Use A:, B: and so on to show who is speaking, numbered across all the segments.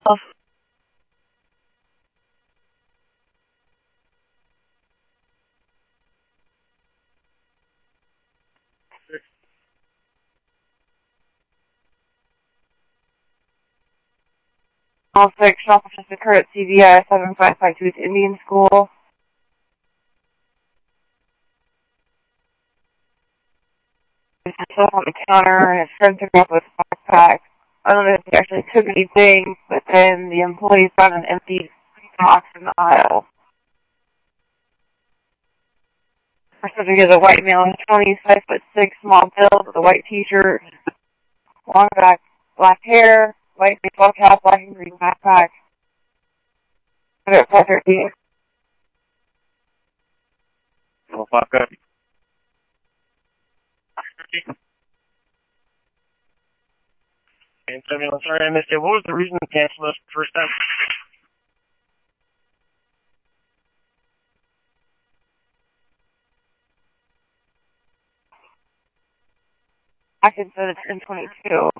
A: All 6 shoppers just occurred at CVS 7552 Indian School. There's himself on the counter and his friend took him up with a backpack. I don't know if he actually took anything, but then the employees found an empty box in the aisle. The subject is a white male in his 20s, 5'6", small build, with a white t-shirt, long black hair, white baseball cap, black and green backpack. About 513.
B: Well, fuck up. And I'm sorry I missed it. What was the reason to cancel this first time?
A: I considered it in 22.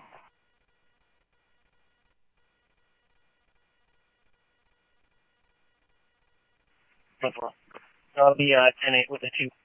B: I'll be 10-8 with a 2.